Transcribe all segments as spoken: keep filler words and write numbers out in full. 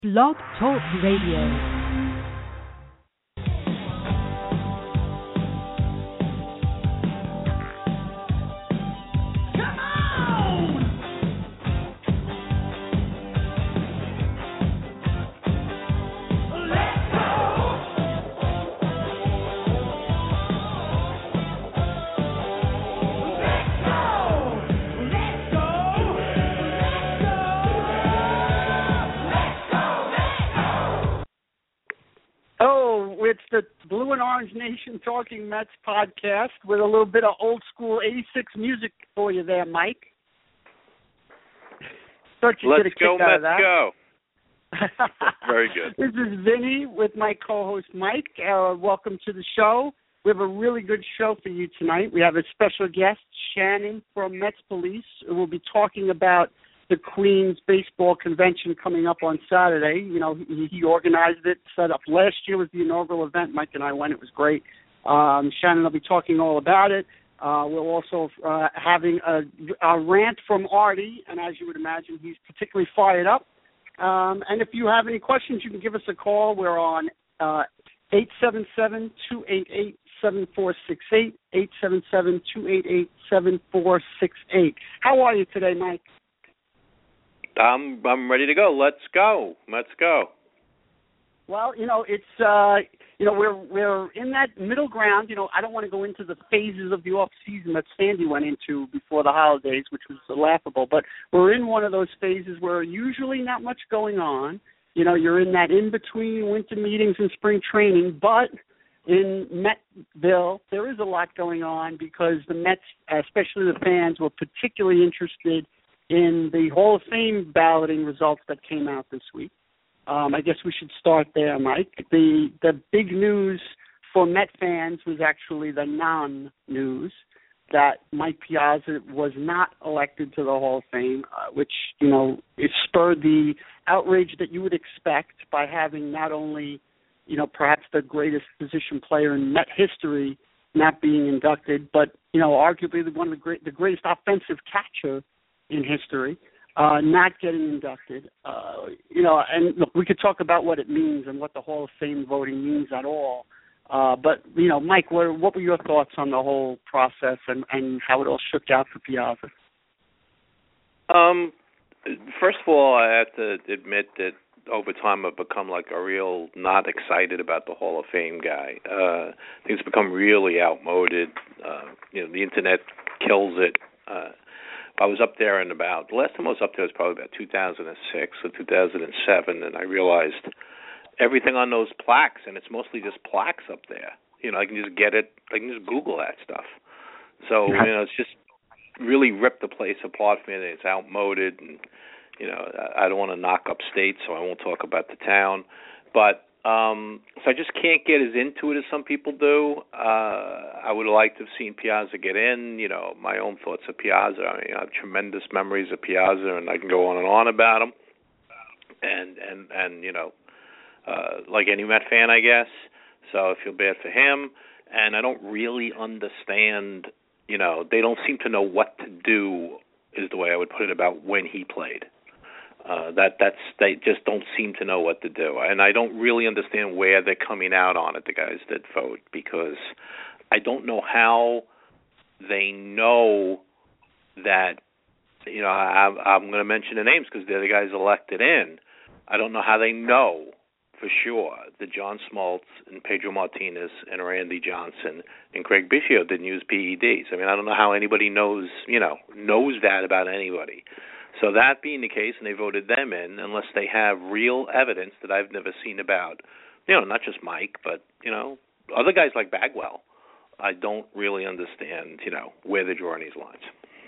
Blog Talk Radio. It's the Blue and Orange Nation Talking Mets podcast with a little bit of old school eighty-six music for you there, Mike. Thought you Let's get a go, kick out of Mets, that. go. Very good. This is Vinny with my co-host Mike. Uh, welcome to the show. We have a really good show for you tonight. We have a special guest, Shannon from Mets Police, who will be talking about the Queens Baseball Convention coming up on Saturday. You know, he, he organized it, set up. Last year was the inaugural event. Mike and I went. It was great. Um, Shannon will be talking all about it. Uh, we're also uh, having a, a rant from Artie, and as you would imagine, he's particularly fired up. Um, and if you have any questions, you can give us a call. We're on uh, eight seven seven, two eight eight, seven four six eight, eight seven seven, two eight eight, seven four six eight. How are you today, Mike? I'm I'm ready to go. Let's go. Let's go. Well, you know, it's uh, you know, we're we're in that middle ground. You know, I don't want to go into the phases of the off season that Sandy went into before the holidays, which was laughable. But we're in one of those phases where usually not much going on. You know, you're in that in between winter meetings and spring training, but in Metville, there is a lot going on because the Mets, especially the fans, were particularly interested in the Hall of Fame balloting results that came out this week. Um, I guess we should start there, Mike. The the big news for Met fans was actually the non-news that Mike Piazza was not elected to the Hall of Fame, uh, which, you know, it spurred the outrage that you would expect by having not only, you know, perhaps the greatest position player in Met history not being inducted, but, you know, arguably the, one of the great, the greatest offensive catcher in history, uh, not getting inducted. Uh, you know, and look, we could talk about what it means and what the Hall of Fame voting means at all. Uh, but, you know, Mike, what, what were your thoughts on the whole process and, and how it all shook out for Piazza? Um, first of all, I have to admit that over time I've become like a real not excited about the Hall of Fame guy. Uh, I think it's become really outmoded. Uh, you know, the Internet kills it. Uh, I was up there in about, the last time I was up there was probably about two thousand six or two thousand seven, and I realized everything on those plaques, and it's mostly just plaques up there. You know, I can just get it, I can just Google that stuff. So, you know, it's just really ripped the place apart for me. It's outmoded, and, you know, I don't want to knock upstate, so I won't talk about the town. But, um, so I just can't get as into it as some people do. Uh, I would have liked to have seen Piazza get in. You know, my own thoughts of Piazza. I mean, I have tremendous memories of Piazza, and I can go on and on about him. And, and, and you know, uh, like any Met fan, I guess. So I feel bad for him. And I don't really understand, you know, they don't seem to know what to do, is the way I would put it, about when he played. Uh, that that's they just don't seem to know what to do, and I don't really understand where they're coming out on it, the guys that vote, because I don't know how they know that. You know, I, I'm going to mention the names because they're the guys elected in. I don't know how they know for sure that John Smoltz and Pedro Martinez and Randy Johnson and Craig Biggio didn't use P E Ds. I mean, I don't know how anybody knows, you know, knows that about anybody. So that being the case, and they voted them in, unless they have real evidence that I've never seen about, you know, not just Mike, but, you know, other guys like Bagwell, I don't really understand, you know, where they're drawing these lines.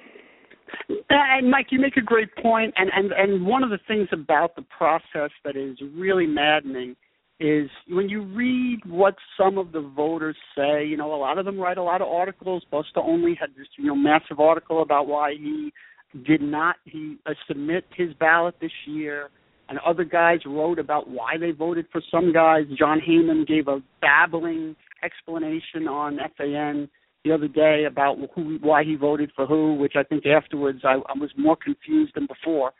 And, Mike, you make a great point, and, and, and one of the things about the process that is really maddening is when you read what some of the voters say. You know, a lot of them write a lot of articles. Buster Olney had this, you know, massive article about why he did not he uh, submit his ballot this year, and other guys wrote about why they voted for some guys. John Heyman gave a babbling explanation on F A N the other day about who, why he voted for who, which I think afterwards I, I was more confused than before.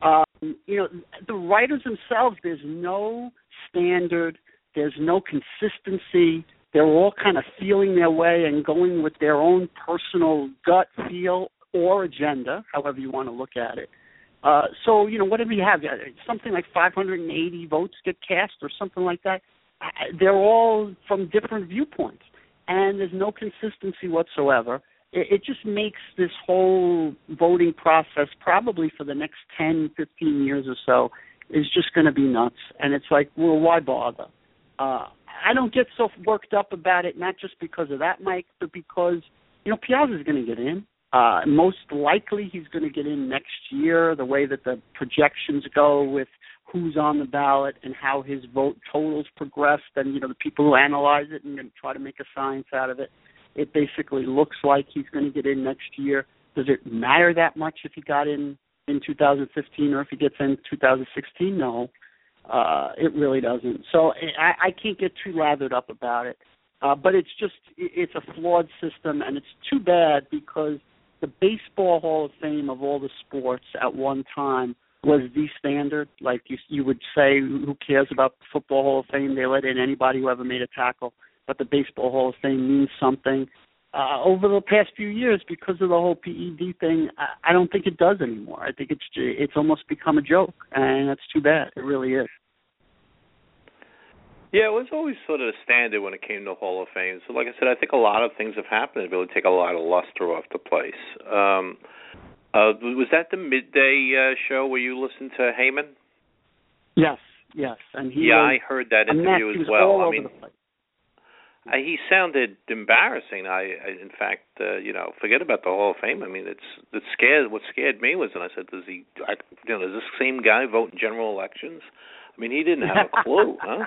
Um, you know, the writers themselves, there's no standard, there's no consistency. They're all kind of feeling their way and going with their own personal gut feel or agenda, however you want to look at it. Uh, so, you know, whatever you have, something like five hundred eighty votes get cast or something like that. They're all from different viewpoints, and there's no consistency whatsoever. It, it just makes this whole voting process, probably for the next ten, fifteen years or so, is just going to be nuts. And it's like, well, why bother? Uh, I don't get so worked up about it, not just because of that, Mike, but because, you know, Piazza's going to get in. Uh, most likely he's going to get in next year, the way that the projections go with who's on the ballot and how his vote totals progressed, and, you know, the people who analyze it and try to make a science out of it. It basically looks like he's going to get in next year. Does it matter that much if he got in in two thousand fifteen or if he gets in two thousand sixteen? No, uh, it really doesn't. So I, I can't get too lathered up about it. Uh, but it's just, it's a flawed system, and it's too bad because the Baseball Hall of Fame of all the sports at one time was the standard. Like you, you would say, who cares about the Football Hall of Fame? They let in anybody who ever made a tackle. But the Baseball Hall of Fame means something. Uh, over the past few years, because of the whole P E D thing, I, I don't think it does anymore. I think it's it's almost become a joke, and that's too bad. It really is. Yeah, it was always sort of the standard when it came to Hall of Fame. So, like I said, I think a lot of things have happened to really take a lot of luster off the place. Um, uh, was that the midday uh, show where you listened to Heyman? Yes, yes, and he. Yeah, was, I heard that interview as well. All I over mean, the place. I, he sounded embarrassing. I, I in fact, uh, you know, forget about the Hall of Fame. I mean, it's it scared. What scared me was, and I said, "Does he? I, you know, does this same guy vote in general elections?" I mean, he didn't have a clue, huh?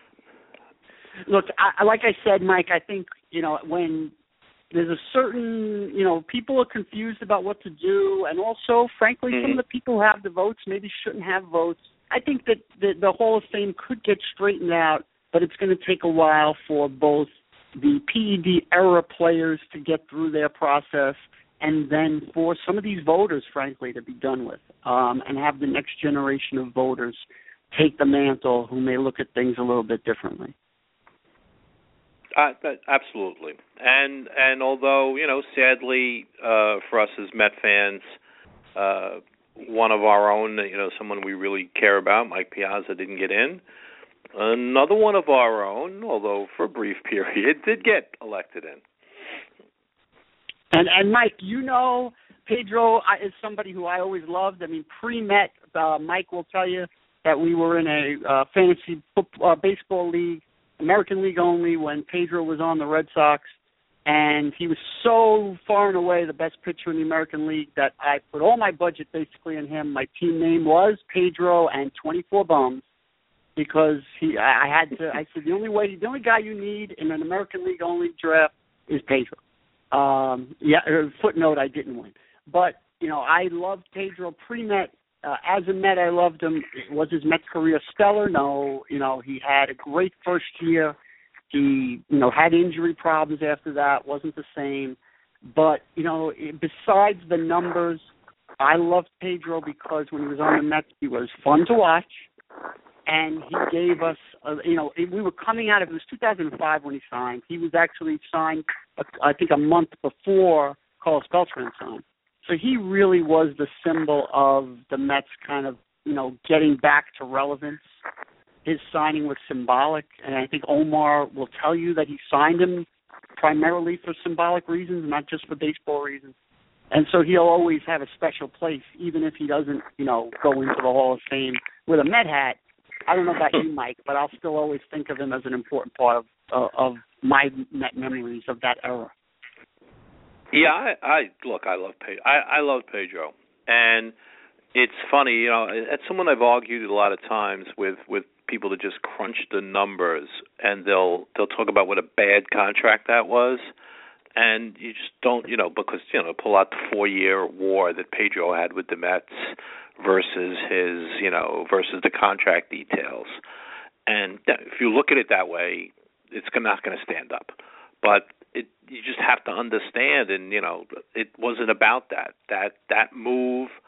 Look, I, like I said, Mike, I think, you know, when there's a certain, you know, people are confused about what to do, and also, frankly, mm-hmm. some of the people who have the votes maybe shouldn't have votes. I think that the, the Hall of Fame could get straightened out, but it's going to take a while for both the P E D era players to get through their process and then for some of these voters, frankly, to be done with, um, and have the next generation of voters take the mantle who may look at things a little bit differently. Uh, absolutely, and and although, you know, sadly uh, for us as Met fans, uh, one of our own, you know, someone we really care about, Mike Piazza, didn't get in. Another one of our own, although for a brief period, did get elected in. And and Mike, you know, Pedro is somebody who I always loved. I mean, pre-Met, uh, Mike will tell you that we were in a uh, fantasy football, uh, baseball league. American League only, when Pedro was on the Red Sox, and he was so far and away the best pitcher in the American League that I put all my budget basically in him. My team name was Pedro and twenty-four Bums because he. I had to. I said the only way, the only guy you need in an American League only draft is Pedro. Um, yeah. Footnote: I didn't win, but you know I loved Pedro pre-Met. Uh, as a Met, I loved him. Was his Met career stellar? No. You know, he had a great first year. He, you know, had injury problems after that. Wasn't the same. But, you know, besides the numbers, I loved Pedro because when he was on the Mets, he was fun to watch. And he gave us, uh, you know, we were coming out of, it was two thousand five when he signed. He was actually signed, uh, I think, a month before Carlos Beltran signed. So he really was the symbol of the Mets kind of, you know, getting back to relevance. His signing was symbolic, and I think Omar will tell you that he signed him primarily for symbolic reasons, not just for baseball reasons. And so he'll always have a special place, even if he doesn't, you know, go into the Hall of Fame with a Met hat. I don't know about you, Mike, but I'll still always think of him as an important part of uh, of my Met memories of that era. Yeah, I, I look. I love Pedro. I, I love Pedro, and it's funny, you know. It's someone I've argued a lot of times with, with people that just crunch the numbers, and they'll they'll talk about what a bad contract that was, and you just don't, you know, because you know, pull out the four-year war that Pedro had with the Mets versus his, you know, versus the contract details, and if you look at it that way, it's not going to stand up, but. It, you just have to understand, and, you know, it wasn't about that. That that move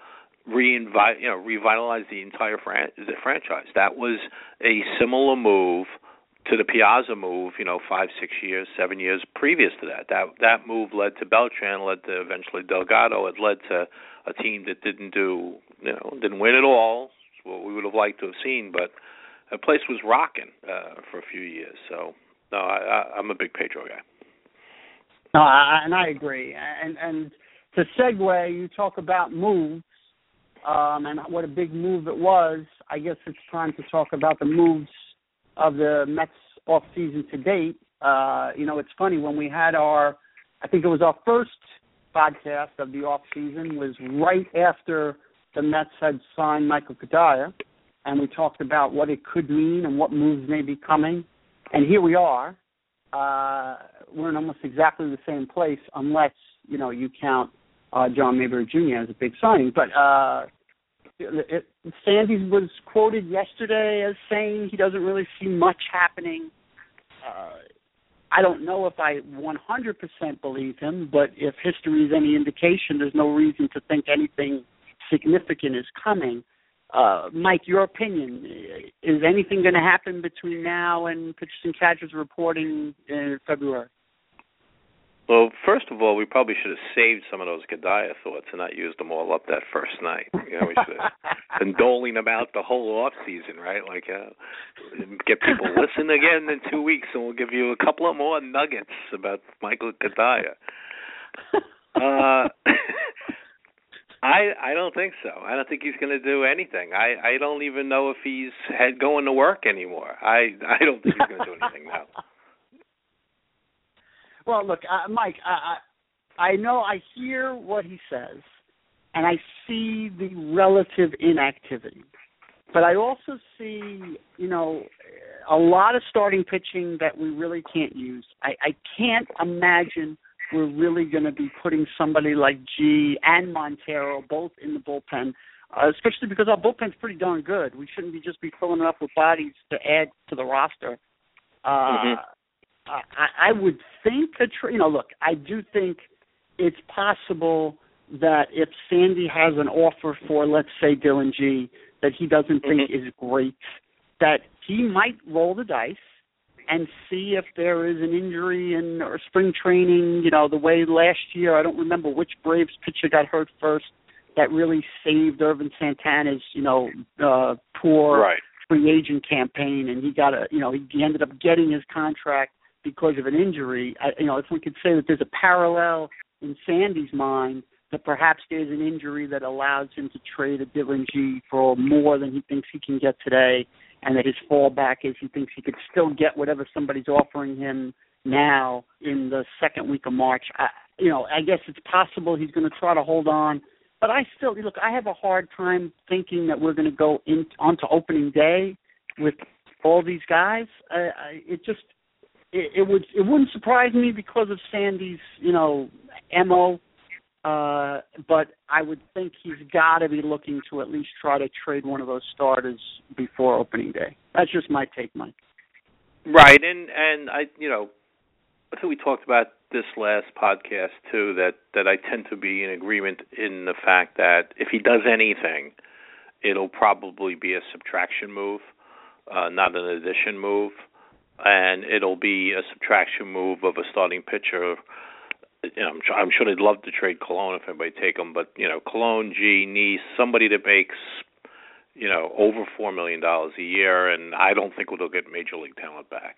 reinvite, you know, revitalize the entire fran- the franchise. That was a similar move to the Piazza move, you know, five, six years, seven years previous to that. That that move led to Beltran, led to eventually Delgado. It led to a team that didn't do, you know, didn't win at all. It's what we would have liked to have seen, but the place was rocking uh, for a few years. So, no, I, I, I'm a big Pedro guy. No, I, and I agree. And and to segue, you talk about moves um, and what a big move it was. I guess it's time to talk about the moves of the Mets off-season to date. Uh, you know, it's funny, when we had our, I think it was our first podcast of the off-season was right after the Mets had signed Michael Cuddaya, and we talked about what it could mean and what moves may be coming. And here we are. Uh, we're in almost exactly the same place, unless, you know, you count uh, John Mayberry Junior as a big signing. But uh, it, it, Sandy was quoted yesterday as saying he doesn't really see much happening. Uh, I don't know if I one hundred percent believe him, but if history is any indication, there's no reason to think anything significant is coming. Uh, Mike, your opinion, is anything going to happen between now and pitchers and catchers reporting in February? Well, first of all, we probably should have saved some of those Cuddaya thoughts and not used them all up that first night. You know, we should have been doling them out the whole off season, right? Like, uh, get people listen again in two weeks, and we'll give you a couple of more nuggets about Michael Cuddaya. Uh, I I don't think so. I don't think he's going to do anything. I, I don't even know if he's had going to work anymore. I I don't think he's going to do anything now. Well, look, uh, Mike, I, I I know I hear what he says, and I see the relative inactivity. But I also see, you know, a lot of starting pitching that we really can't use. I, I can't imagine we're really going to be putting somebody like G and Montero both in the bullpen, uh, especially because our bullpen's pretty darn good. We shouldn't be just be filling it up with bodies to add to the roster. Uh, mm-hmm. I, I would think, a tr- you know, look, I do think it's possible that if Sandy has an offer for, let's say, Dylan G, that he doesn't think mm-hmm. is great, that he might roll the dice and see if there is an injury in or spring training, you know, the way last year, I don't remember which Braves pitcher got hurt first, that really saved Irvin Santana's, you know, uh, poor right. free agent campaign, and he got a, you know, he ended up getting his contract because of an injury. I, you know, if we could say that there's a parallel in Sandy's mind, that perhaps there's an injury that allows him to trade a Dylan G for more than he thinks he can get today, and that his fallback is he thinks he could still get whatever somebody's offering him now in the second week of March. I, you know, I guess it's possible he's going to try to hold on, but I still, look, I have a hard time thinking that we're going to go in, onto opening day with all these guys. I, I, it just, it, it would, it wouldn't surprise me because of Sandy's, you know, M O. Uh, but I would think he's got to be looking to at least try to trade one of those starters before opening day. That's just my take, Mike. Right, and and I, you know, I think we talked about this last podcast too. That that I tend to be in agreement in the fact that if he does anything, it'll probably be a subtraction move, uh, not an addition move, and it'll be a subtraction move of a starting pitcher. You know, I'm, sure, I'm sure they'd love to trade Colon if anybody take him, but you know, Colon, G, Neese, somebody that makes, you know, over four million dollars a year, and I don't think we'll get major league talent back.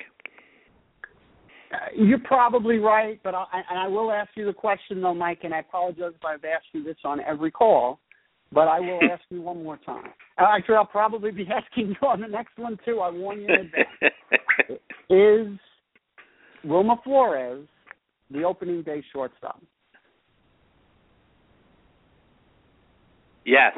Uh, you're probably right, but I, and I will ask you the question though, Mike, and I apologize if I've asked you this on every call, but I will ask you one more time. Actually, I'll probably be asking you on the next one too. I warn you in advance. Is Wilmer Flores the opening day shortstop? Yes.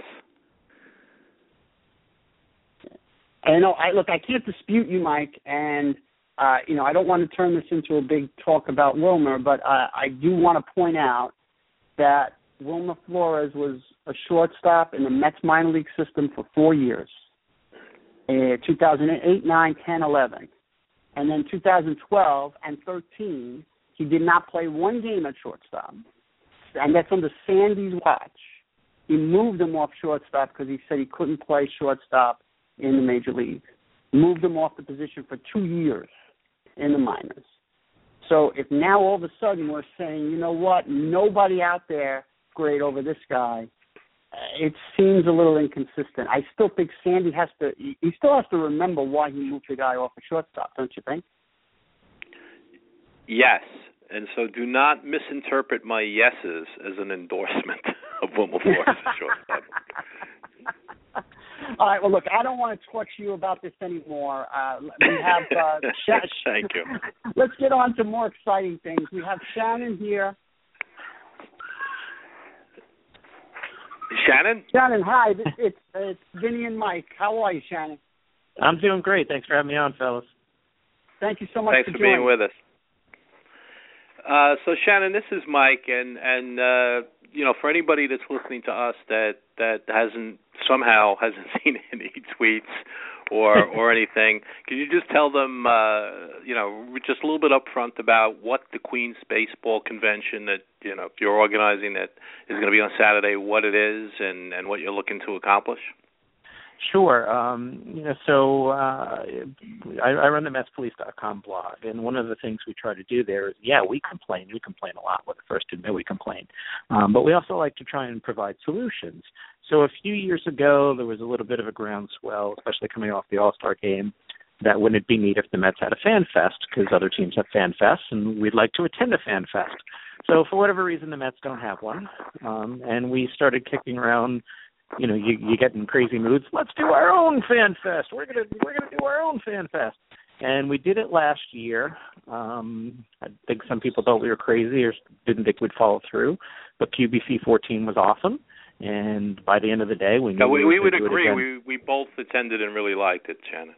I know. I look. I can't dispute you, Mike, and uh, you know I don't want to turn this into a big talk about Wilmer, but uh, I do want to point out that Wilmer Flores was a shortstop in the Mets minor league system for four years, uh, two thousand eight, nine, ten, eleven, and then two thousand twelve and thirteen. He did not play one game at shortstop, and that's under Sandy's watch. He moved him off shortstop because he said he couldn't play shortstop in the major leagues. Moved him off the position for two years in the minors. So if now all of a sudden we're saying, you know what, nobody out there great over this guy, it seems a little inconsistent. I still think Sandy has to, he still has to remember why he moved the guy off a shortstop, don't you think? Yes, and so do not misinterpret my yeses as an endorsement of Wilberforce as a shortstop. All right, well, look, I don't want to talk to you about this anymore. Uh, we have... Uh, Sh- Thank you. Let's get on to more exciting things. We have Shannon here. Shannon? Shannon, hi. This, it's, it's Vinny and Mike. How are you, Shannon? I'm doing great. Thanks for having me on, fellas. Thank you so much Thanks for, for joining. being with us. Uh, so, Shannon, this is Mike, and, and uh, you know, for anybody that's listening to us that, that hasn't somehow hasn't seen any tweets or or anything, can you just tell them, uh, you know, just a little bit up front about what the Queens Baseball Convention that, you know, you're organizing that is going to be on Saturday, what it is, and, and what you're looking to accomplish? Sure. Um, you know, so uh, I, I run the Mets Police dot com blog, and one of the things we try to do there is, yeah, we complain. We complain a lot. We're the first to admit we complain. Um, but we also like to try and provide solutions. So a few years ago, there was a little bit of a groundswell, especially coming off the All-Star game, that wouldn't it be neat if the Mets had a fan fest, because other teams have fan fests, and we'd like to attend a fan fest. So for whatever reason, the Mets don't have one, um, and we started kicking around. You know, you, you get in crazy moods. Let's do our own fan fest. We're gonna we're gonna do our own fan fest, and we did it last year. Um, I think some people thought we were crazy or didn't think we'd follow through, but Q B C fourteen was awesome, and by the end of the day, we knew no, we, we, we would do agree. We we both attended and really liked it, Shannon.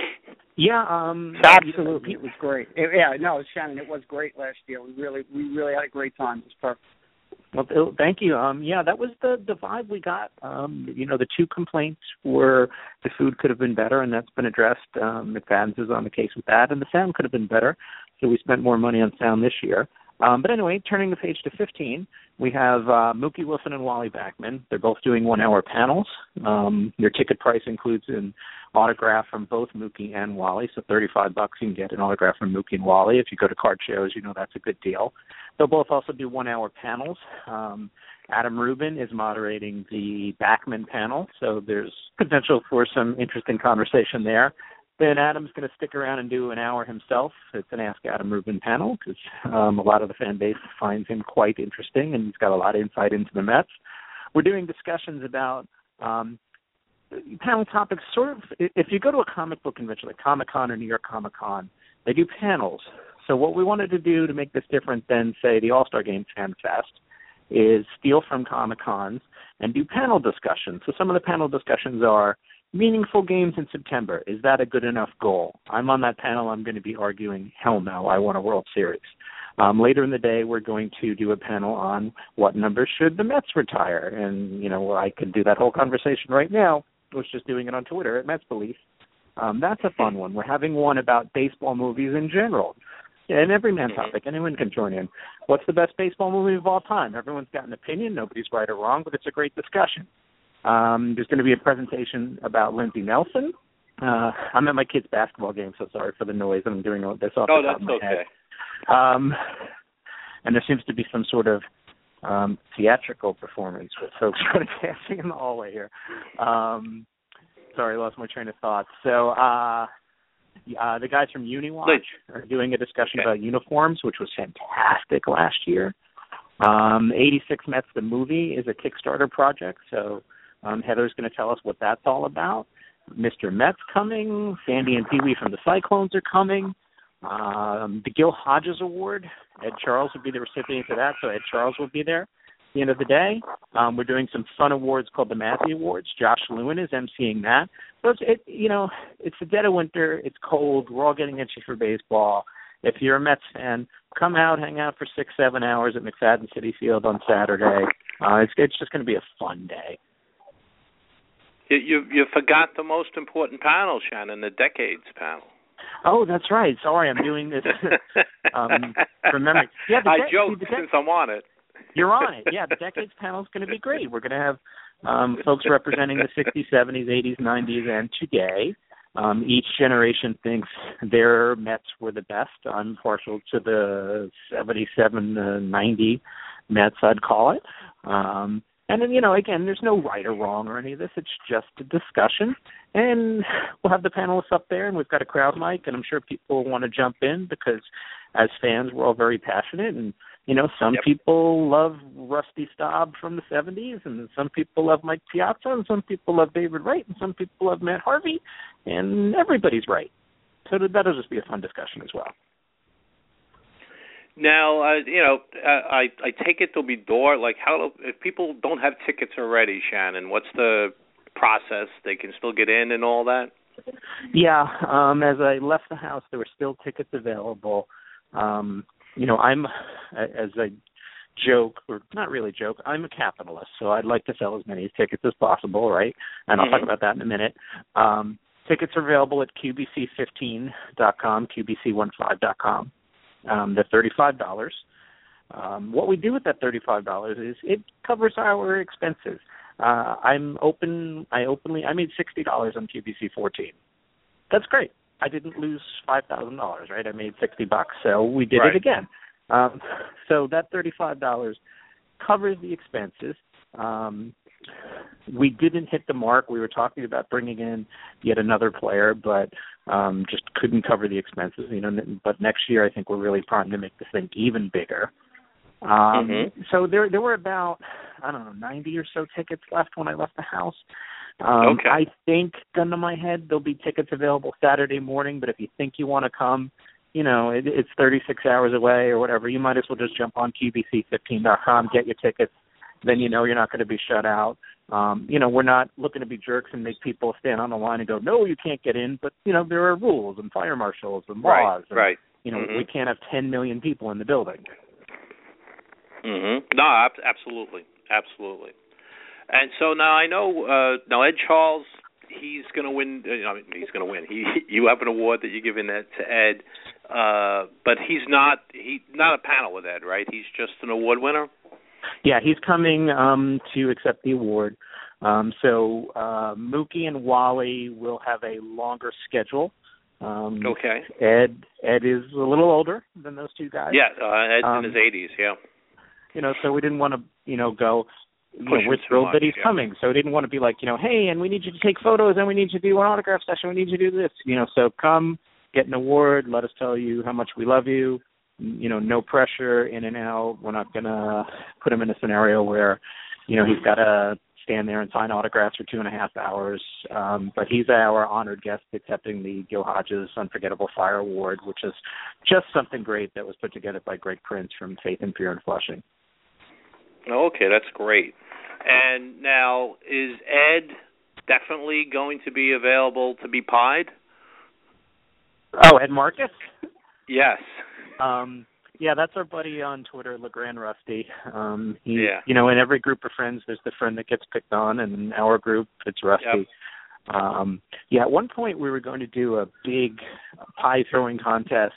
Yeah, um, absolutely, it was great. It, yeah, no, Shannon, it was great last year. We really we really had a great time. It was perfect. Well, thank you. Um, yeah, that was the, the vibe we got. Um, you know, the two complaints were the food could have been better, and that's been addressed. Um, McFadden's is on the case with that, and the sound could have been better, so we spent more money on sound this year. Um, but anyway, turning the page to fifteen, we have uh, Mookie Wilson and Wally Backman. They're both doing one-hour panels. Um, their ticket price includes an autograph from both Mookie and Wally, so thirty-five bucks you can get an autograph from Mookie and Wally. If you go to card shows, you know that's a good deal. They'll both also do one-hour panels. Um, Adam Rubin is moderating the Backman panel, so there's potential for some interesting conversation there. Then Adam's going to stick around and do an hour himself. It's an Ask Adam Rubin panel because um, a lot of the fan base finds him quite interesting, and he's got a lot of insight into the Mets. We're doing discussions about um, panel topics sort of, if you go to a comic book convention like Comic-Con or New York Comic-Con, they do panels. So what we wanted to do to make this different than, say, the All-Star Game Fan Fest is steal from Comic-Cons and do panel discussions. So some of the panel discussions are meaningful games in September. Is that a good enough goal? I'm on that panel. I'm going to be arguing, hell no, I want a World Series. Um, later in the day, we're going to do a panel on what number should the Mets retire. And, you know, I could do that whole conversation right now. I was just doing it on Twitter at Mets Police. Um, that's a fun one. We're having one about baseball movies in general. And every man topic, anyone can join in. What's the best baseball movie of all time? Everyone's got an opinion. Nobody's right or wrong, but it's a great discussion. Um, there's going to be a presentation about Lindsey Nelson. Uh, I'm at my kid's basketball game, so sorry for the noise. I'm doing this off oh, the top of my okay. head. Um, and there seems to be some sort of um, theatrical performance with folks sort of dancing in the hallway here. Um, sorry, I lost my train of thought. So uh, uh, the guys from UniWatch are doing a discussion okay. about uniforms, which was fantastic last year. Um, eighty-six Mets, the movie, is a Kickstarter project, so um, Heather's going to tell us what that's all about. Mister Met's coming. Sandy and Pee Wee from the Cyclones are coming. Um, the Gil Hodges Award, Ed Charles will be the recipient of that, so Ed Charles will be there. At the end of the day, um, we're doing some fun awards called the Matthew Awards. Josh Lewin is emceeing that. So it's, it, you know, it's the dead of winter. It's cold. We're all getting itchy for baseball. If you're a Mets fan, come out, hang out for six, seven hours at McFadden Citi Field on Saturday. Uh, it's, it's just going to be a fun day. You, you you forgot the most important panel, Shannon, the Decades panel. Oh, that's right. Sorry, I'm doing this um, from memory. Yeah, the I de- joke see, the de- since I'm on it. You're on it. Yeah, the Decades panel is going to be great. We're going to have um, folks representing the sixties, seventies, eighties, nineties, and today. Um, each generation thinks their Mets were the best. I'm partial to the seventy-seven to ninety Mets, I'd call it. Um, and then, you know, again, there's no right or wrong or any of this. It's just a discussion. And we'll have the panelists up there, and we've got a crowd mic, and I'm sure people want to jump in because as fans, we're all very passionate. And, you know, some yep. people love Rusty Staub from the seventies, and some people love Mike Piazza, and some people love David Wright, and some people love Matt Harvey, and everybody's right. So that'll just be a fun discussion as well. Now, uh, you know, uh, I I take it there'll be door, like how if people don't have tickets already, Shannon, what's the process? They can still get in and all that? Yeah, um, as I left the house, there were still tickets available. Um, you know, I'm, as I joke, or not really joke, I'm a capitalist, so I'd like to sell as many tickets as possible, right? And I'll mm-hmm. talk about that in a minute. Um, tickets are available at Q B C fifteen dot com, Q B C fifteen dot com. Um, they're thirty-five dollars. Um, what we do with that thirty-five dollars is it covers our expenses. Uh, I'm open. I openly. I made sixty dollars on Q B C fourteen. That's great. I didn't lose five thousand dollars, right? I made sixty bucks, so we did right. it again. Um, so that thirty-five dollars covers the expenses. Um, we didn't hit the mark. We were talking about bringing in yet another player, but um, just couldn't cover the expenses. You know, but next year I think we're really primed to make this thing even bigger. Um, mm-hmm. So there, there were about I don't know ninety or so tickets left when I left the house. Um, okay. I think, gun to my head, there'll be tickets available Saturday morning. But if you think you want to come, you know, it, it's thirty-six hours away or whatever. You might as well just jump on Q B C fifteen dot com, get your tickets. Then you know you're not going to be shut out. Um, you know, we're not looking to be jerks and make people stand on the line and go, no, you can't get in. But, you know, there are rules and fire marshals and right, laws. And, right. You know, mm-hmm. we can't have ten million people in the building. Mm-hmm. No, ab- absolutely. Absolutely. And so now I know, uh, now Ed Charles, he's going to win. Uh, I mean, he's going to win. He, you have an award that you're giving that to Ed, uh, but he's not he not a panel with Ed, right? He's just an award winner? Yeah, he's coming um, to accept the award. Um, so uh, Mookie and Wally will have a longer schedule. Um, okay. Ed Ed is a little older than those two guys. Yeah, uh, Ed's um, in his eighties, yeah. You know, so we didn't want to, you know, go, you know, we're too thrilled much, that he's yeah. coming. So we didn't want to be like, you know, hey, and we need you to take photos, and we need you to do an autograph session, we need you to do this. You know, so come, get an award, let us tell you how much we love you. You know, no pressure, in and out. We're not going to put him in a scenario where, you know, he's got to stand there and sign autographs for two and a half hours. Um, but he's our honored guest accepting the Gil Hodges Unforgettable Fire Award, which is just something great that was put together by Greg Prince from Faith and Fear in Flushing. Okay, that's great. And now, is Ed definitely going to be available to be pied? Oh, Ed Marcus? Yes. Um, yeah, that's our buddy on Twitter, LeGrand Rusty. Um, he, yeah. You know, in every group of friends, there's the friend that gets picked on, and in our group, it's Rusty. Yep. Um, yeah, at one point we were going to do a big pie throwing contest,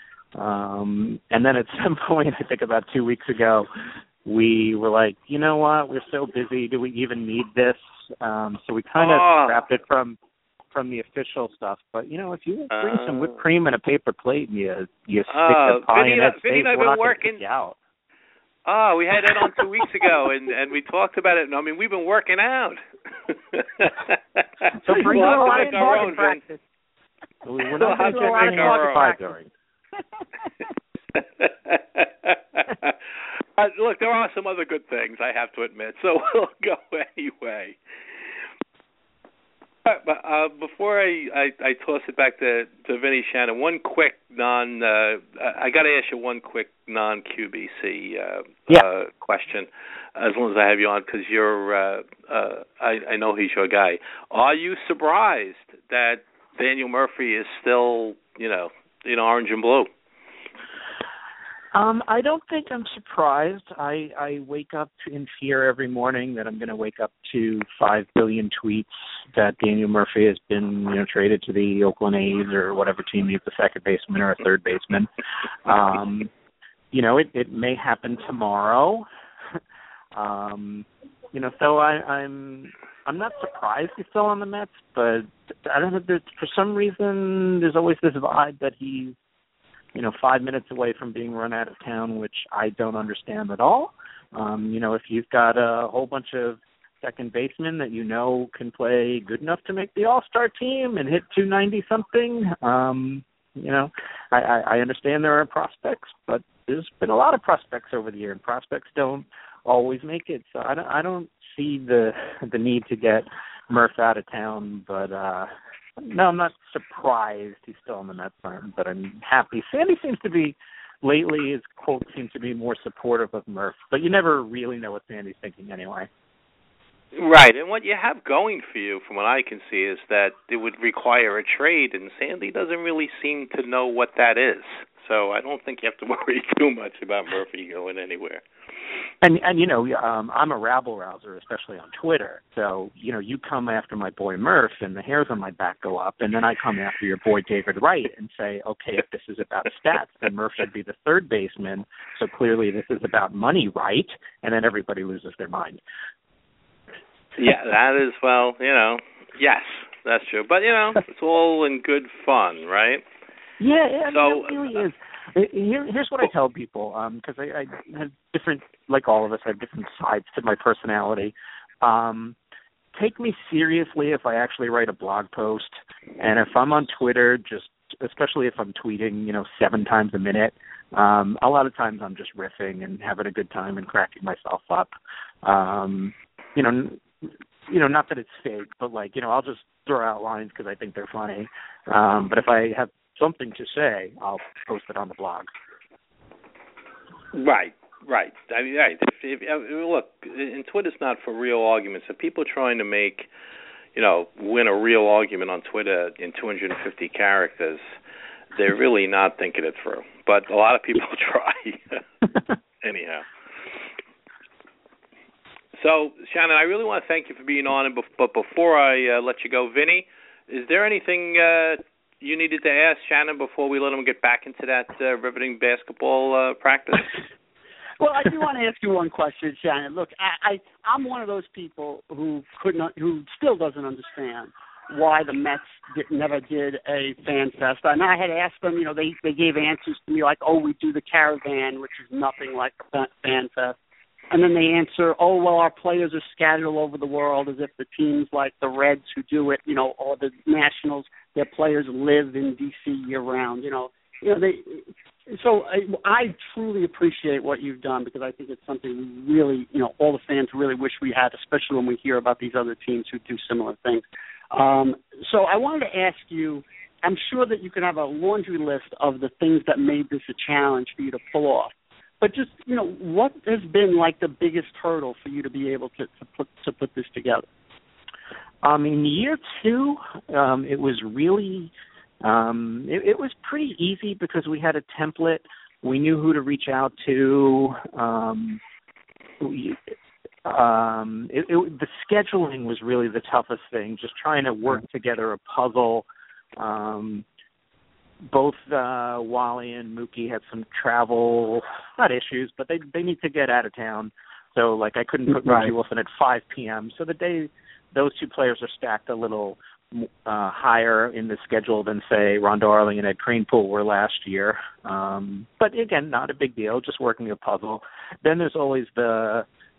um, and then at some point, I think about two weeks ago, we were like, you know what, we're so busy, do we even need this? Um, so we kind of oh. scrapped it from from the official stuff. But, you know, if you bring uh, some whipped cream in a paper plate and you, you stick uh, the pie Vinny, in that Vinny space, and I've we're been not going working. to kick you out. Oh, we had that on two weeks ago, and, and we talked about it. And I mean, we've been working out. So bring we'll a lot have to make of our own, practice. We're we'll not have going to to make our pie own. throwing. uh, look, there are some other good things, I have to admit, so we'll go anyway. But uh, before I, I, I toss it back to, to Vinny, Shannon, one quick non, uh, I got to ask you one quick non-Q B C uh, yeah. uh, question, as long as I have you on, because you're, uh, uh, I, I know he's your guy. Are you surprised that Daniel Murphy is still, you know, in orange and blue? Um, I don't think I'm surprised. I, I wake up in fear every morning that I'm going to wake up to five billion tweets that Daniel Murphy has been, you know, traded to the Oakland A's or whatever team needs a second baseman or a third baseman. Um, you know, it, it may happen tomorrow. Um, you know, so I, I'm I'm not surprised he's still on the Mets, but I don't know. There's, for some reason, there's always this vibe that he's, you know, five minutes away from being run out of town, which I don't understand at all. Um, you know, if you've got a whole bunch of second basemen that you know can play good enough to make the All-Star team and hit two ninety something, um, you know, I, I, I understand there are prospects, but there's been a lot of prospects over the year, and prospects don't always make it. So I don't, I don't see the the need to get Murph out of town, but uh, no, I'm not surprised he's still in the Mets farm, but I'm happy. Sandy seems to be, lately, his quotes seem to be more supportive of Murph, but you never really know what Sandy's thinking anyway. Right, and what you have going for you, from what I can see, is that it would require a trade, and Sandy doesn't really seem to know what that is. So I don't think you have to worry too much about Murphy going anywhere. And, and you know, um, I'm a rabble-rouser, especially on Twitter. So, you know, you come after my boy Murph, and the hairs on my back go up, and then I come after your boy David Wright and say, okay, if this is about stats, then Murph should be the third baseman, so clearly this is about money, right? And then everybody loses their mind. Yeah, that is, well, you know, yes, that's true. But, you know, it's all in good fun, right? Yeah, yeah, I so, mean, it really is. Here, here's what I tell people, because um, I, I have different, like all of us, I have different sides to my personality. Um, take me seriously if I actually write a blog post, and if I'm on Twitter, just especially if I'm tweeting, you know, seven times a minute, um, a lot of times I'm just riffing and having a good time and cracking myself up. Um, you know, you know, not that it's fake, but like, you know, I'll just throw out lines because I think they're funny. Um, but if I have something to say, I'll post it on the blog. Right, right. I mean, right. If, if, look, and Twitter's not for real arguments. If people are trying to make, you know, win a real argument on Twitter in two hundred fifty characters, they're really not thinking it through. But a lot of people try. Anyhow. So, Shannon, I really want to thank you for being on. And But before I uh, let you go, Vinny, is there anything uh, you needed to ask Shannon before we let him get back into that uh, riveting basketball uh, practice? Well, I do want to ask you one question, Shannon. Look, I, I I'm one of those people who could not, who still doesn't understand why the Mets did, never did a fan fest. And I had asked them, you know, they they gave answers to me like, oh, we do the Caravan, which is nothing like a fan fest. And then they answer, oh, well, our players are scattered all over the world, as if the teams like the Reds who do it, you know, or the Nationals, their players live in D C year-round, you know. You know, they. So I, I truly appreciate what you've done, because I think it's something we really, you know, all the fans really wish we had, especially when we hear about these other teams who do similar things. Um, so I wanted to ask you, I'm sure that you can have a laundry list of the things that made this a challenge for you to pull off. But just, you know, what has been like the biggest hurdle for you to be able to, to put to put this together? Um, in year two, um, it was really, um, it, it was pretty easy because we had a template. We knew who to reach out to. Um, we, um, it, it, the scheduling was really the toughest thing, just trying to work together a puzzle. Um, both uh, Wally and Mookie had some travel, not issues, but they they need to get out of town. So, like, I couldn't put right. Mookie Wilson at five p.m. So the day those two players are stacked a little uh, higher in the schedule than, say, Ron Darling and Ed Kranepool were last year. Um, but, again, not a big deal, just working a puzzle. Then there's always the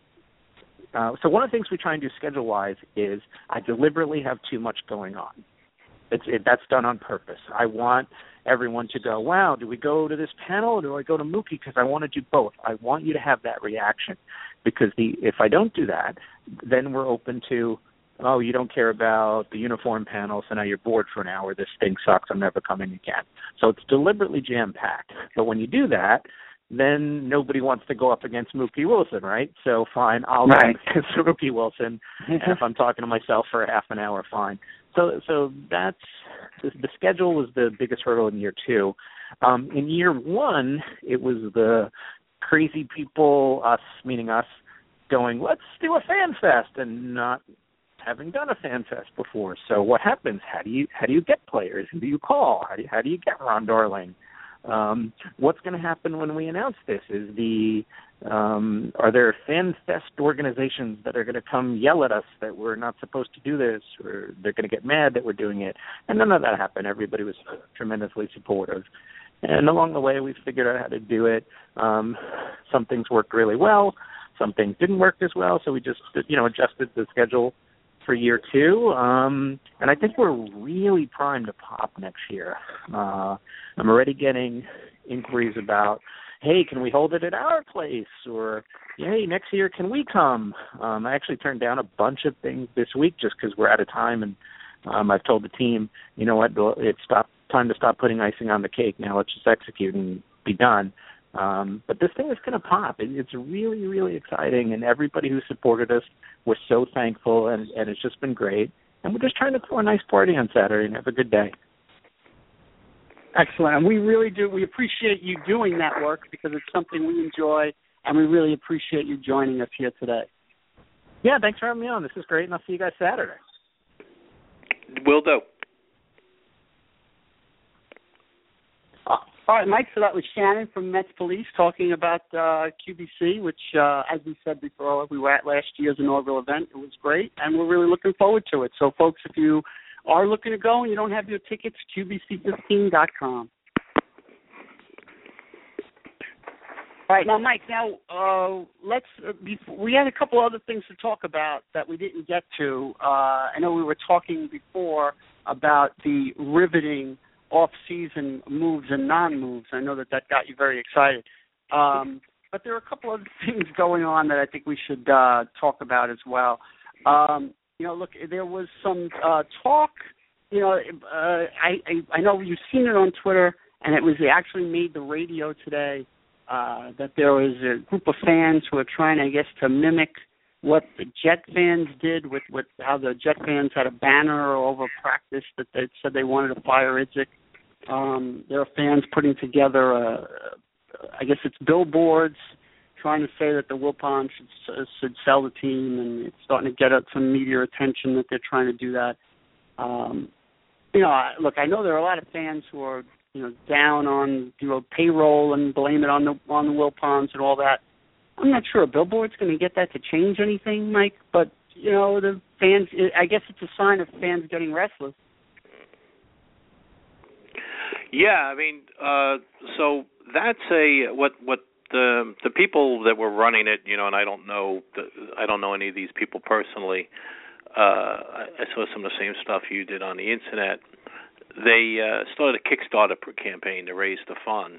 uh, – so one of the things we try and do schedule-wise is I deliberately have too much going on. It's, it, that's done on purpose. I want everyone to go, wow, do we go to this panel or do I go to Mookie? Because I want to do both. I want you to have that reaction, because the if I don't do that, then we're open to, oh, you don't care about the uniform panel, so now you're bored for an hour. This thing sucks. I'm never coming again. So it's deliberately jam-packed. But when you do that, then nobody wants to go up against Mookie Wilson, right? So fine, I'll right. go against Mookie Wilson. And if I'm talking to myself for a half an hour, fine. So so that's the, the schedule was the biggest hurdle in year two. Um, in year one, it was the crazy people, us, meaning us, going, let's do a fan fest, and not having done a fan fest before. So what happens? How do you how do you get players? Who do you call? How do you, how do you get Ron Darling? Um, what's going to happen when we announce this? Is the Um, are there fan fest organizations that are going to come yell at us that we're not supposed to do this, or they're going to get mad that we're doing it? And none of that happened. Everybody was tremendously supportive. And along the way, we figured out how to do it. Um, some things worked really well. Some things didn't work as well. So we just, you know, adjusted the schedule for year two. Um, and I think we're really primed to pop next year. Uh, I'm already getting inquiries about, hey, can we hold it at our place? Or, hey, next year, can we come? Um, I actually turned down a bunch of things this week just because we're out of time. And um, I've told the team, you know what, it's stop, time to stop putting icing on the cake. Now let's just execute and be done. Um, but this thing is going to pop. It, it's really, really exciting. And everybody who supported us, we're so thankful. And, and it's just been great. And we're just trying to throw a nice party on Saturday and have a good day. Excellent. And we really do. We appreciate you doing that work because it's something we enjoy, and we really appreciate you joining us here today. Yeah, thanks for having me on. This is great, and I'll see you guys Saturday. Will do. Uh, all right, Mike, so that was Shannon from Mets Police talking about uh, Q B C, which, uh, as we said before, we were at last year's inaugural event. It was great, and we're really looking forward to it. So, folks, if you are looking to go and you don't have your tickets, Q B C fifteen dot com. All right, now, Mike, now uh, let's, uh, before, we had a couple other things to talk about that we didn't get to. Uh, I know we were talking before about the riveting off-season moves and non-moves. I know that that got you very excited. Um, but there are a couple other things going on that I think we should uh, talk about as well. Um, you know, look, there was some uh, talk, you know, uh, I, I, I know you've seen it on Twitter, and it was it actually made the radio today, uh, that there was a group of fans who are trying, I guess, to mimic what the Jet fans did with, with how the Jet fans had a banner over practice that they said they wanted to fire Idzik. Um, there are fans putting together, a, I guess it's billboards, trying to say that the Wilpons should, should sell the team, and it's starting to get up some media attention that they're trying to do that. Um, you know, I, look, I know there are a lot of fans who are, you know, down on, you know, payroll and blame it on the on the Wilpons and all that. I'm not sure a billboard's going to get that to change anything, Mike, but, you know, the fans, I guess it's a sign of fans getting restless. Yeah, I mean, uh, so that's a, what, what the the people that were running it, you know, and I don't know, the, I don't know any of these people personally. Uh, I, I saw some of the same stuff you did on the internet. They uh, started a Kickstarter campaign to raise the funds.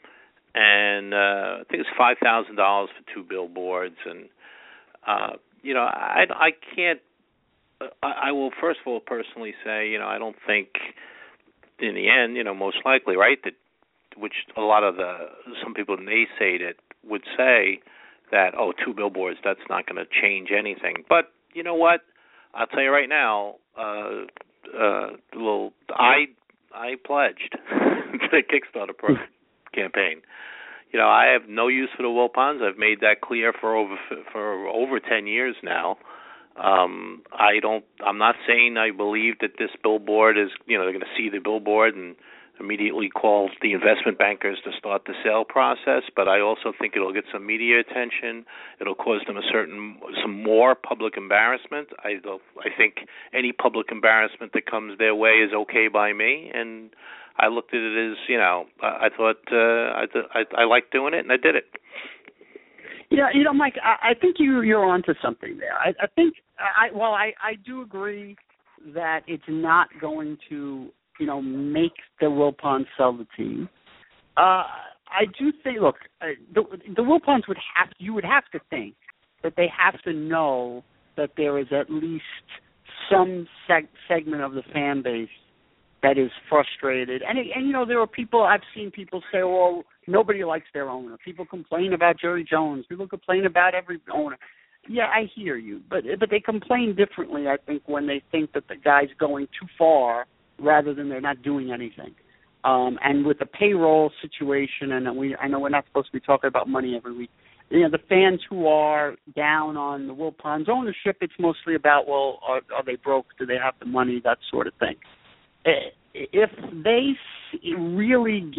And uh, I think it's five thousand dollars for two billboards, and uh, you know, I, I can't. I, I will first of all personally say, you know, I don't think in the end, you know, most likely, right, that which a lot of the some people naysayed it would say that, oh, two billboards, that's not going to change anything. But you know what? I'll tell you right now, uh, uh, little I I pledged to the Kickstarter program. campaign. You know, I have no use for the Wilpons. I've made that clear for over for over ten years now. Um, I don't. I'm not saying I believe that this billboard is. You know, they're going to see the billboard and immediately call the investment bankers to start the sale process. But I also think it'll get some media attention. It'll cause them a certain some more public embarrassment. I I think any public embarrassment that comes their way is okay by me. And I looked at it as, you know, I, I thought uh, I, I I liked doing it, and I did it. Yeah, you know, Mike, I, I think you you're onto something there. I, I think I well, I, I do agree that it's not going to, you know, make the Wilpons sell the team. Uh, I do think, look, uh, the the Wilpons would have you would have to think that they have to know that there is at least some seg- segment of the fan base that is frustrated. And, and, you know, there are people, I've seen people say, well, nobody likes their owner. People complain about Jerry Jones. People complain about every owner. Yeah, I hear you. But but they complain differently, I think, when they think that the guy's going too far rather than they're not doing anything. Um, and with the payroll situation, and we I know we're not supposed to be talking about money every week, you know, the fans who are down on the Wilpons ownership, it's mostly about, well, are, are they broke? Do they have the money? That sort of thing. If they really get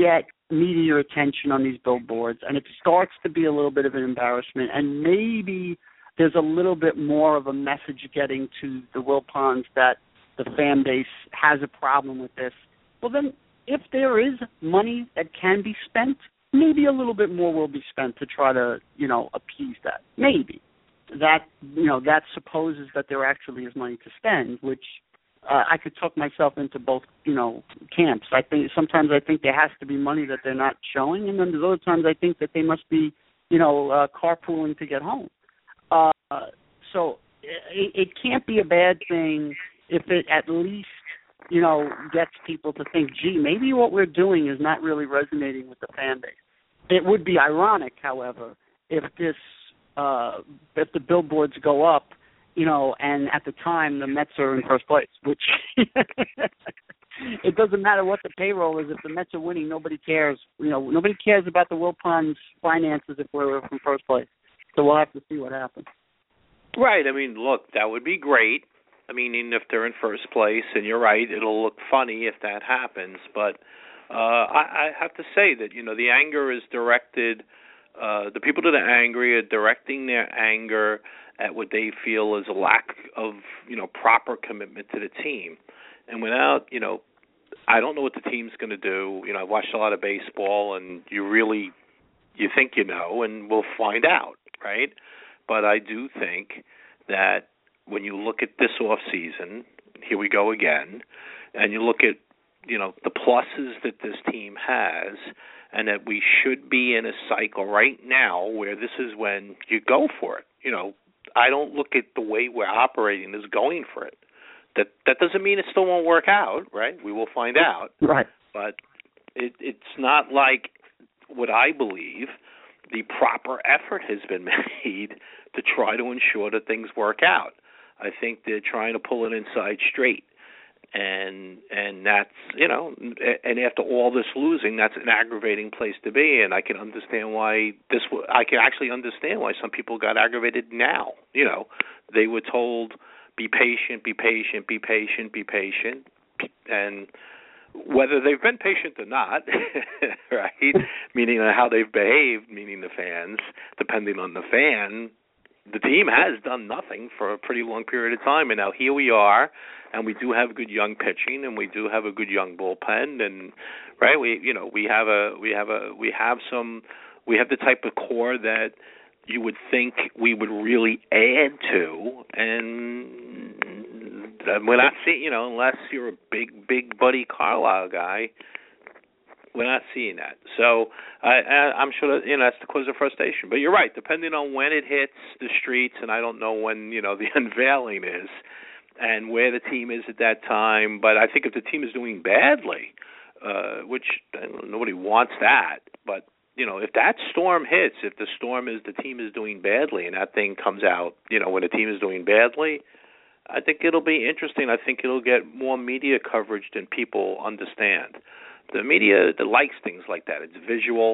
media attention on these billboards, and it starts to be a little bit of an embarrassment, and maybe there's a little bit more of a message getting to the Wilpons that the fan base has a problem with this, well then, if there is money that can be spent, maybe a little bit more will be spent to try to, you know, appease that. Maybe. That, you know, that supposes that there actually is money to spend, which uh, I could talk myself into both, you know, camps. I think sometimes I think there has to be money that they're not showing, and then there's other times I think that they must be, you know, uh, carpooling to get home. Uh, so it, it can't be a bad thing if it at least, you know, gets people to think, gee, maybe what we're doing is not really resonating with the fan base. It would be ironic, however, if this, uh, if the billboards go up, you know, and at the time the Mets are in first place, which it doesn't matter what the payroll is. If the Mets are winning, nobody cares. You know, nobody cares about the Wilpons' finances if we're from first place. So we'll have to see what happens. Right. I mean, look, that would be great. I mean, even if they're in first place, and you're right, it'll look funny if that happens. But uh, I, I have to say that, you know, the anger is directed, uh, the people that are angry are directing their anger at what they feel is a lack of, you know, proper commitment to the team. And without, you know, I don't know what the team's going to do. You know, I've watched a lot of baseball, and you really, you think you know, and we'll find out, right? But I do think that when you look at this off season, here we go again, and you look at, you know, the pluses that this team has, and that we should be in a cycle right now where this is when you go for it. You know, I don't look at the way we're operating as going for it. That that doesn't mean it still won't work out, right? We will find out. Right. But it, it's not like what I believe the proper effort has been made to try to ensure that things work out. I think they're trying to pull it inside straight, and and that's, you know, and after all this losing, that's an aggravating place to be. And I can understand why this. I can actually understand why some people got aggravated now. You know, they were told, be patient, be patient, be patient, be patient, and whether they've been patient or not, right? Meaning how they've behaved, meaning the fans, depending on the fan. The team has done nothing for a pretty long period of time, and now here we are, and we do have good young pitching, and we do have a good young bullpen, and right, we you know we have a we have a we have some we have the type of core that you would think we would really add to, and we're not seeing, you know, unless you're a big big Buddy Carlisle guy. We're not seeing that. So I, I'm sure that, you know, that's the cause of frustration. But you're right, depending on when it hits the streets, and I don't know when, you know, the unveiling is and where the team is at that time. But I think if the team is doing badly, uh, which I don't know, nobody wants that, but, you know, if that storm hits, if the storm is the team is doing badly and that thing comes out, you know, when the team is doing badly, I think it'll be interesting. I think it'll get more media coverage than people understand. The media that likes things like that. It's visual.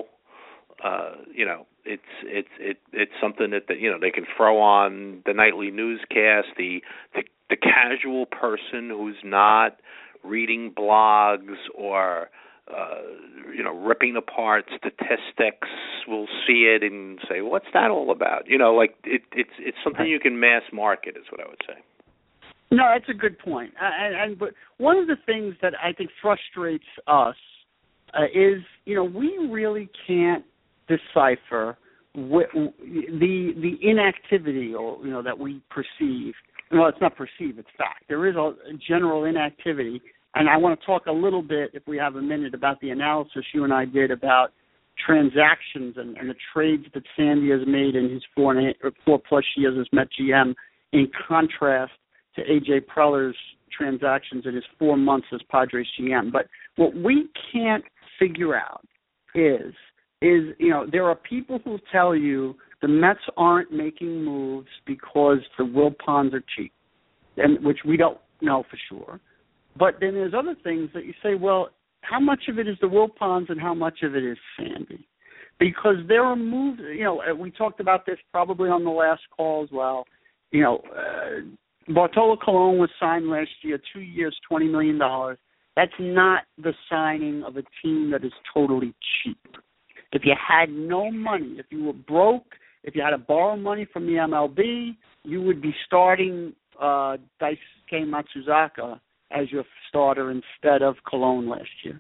Uh, you know, it's it's it, it's something that, that you know they can throw on the nightly newscast. The, the the casual person who's not reading blogs or uh, you know ripping apart statistics will see it and say, "What's that all about?" You know, like it, it's it's something you can mass market, is what I would say. No, that's a good point. Uh, and, and but one of the things that I think frustrates us uh, is, you know, we really can't decipher wh- the the inactivity, or you know, that we perceive. Well, it's not perceive; it's fact. There is a general inactivity, and I want to talk a little bit, if we have a minute, about the analysis you and I did about transactions and, and the trades that Sandy has made in his four and a, or four plus years as Met G M, in contrast to A J Preller's transactions in his four months as Padres G M. But what we can't figure out is, is you know, there are people who tell you the Mets aren't making moves because the Wilpons are cheap, and which we don't know for sure. But then there's other things that you say, well, how much of it is the Wilpons and how much of it is Sandy? Because there are moves, you know, we talked about this probably on the last call as well, you know, uh, Bartolo Colon was signed last year, two years, twenty million dollars. That's not the signing of a team that is totally cheap. If you had no money, if you were broke, if you had to borrow money from the M L B, you would be starting uh, Daisuke Matsuzaka as your starter instead of Colon last year.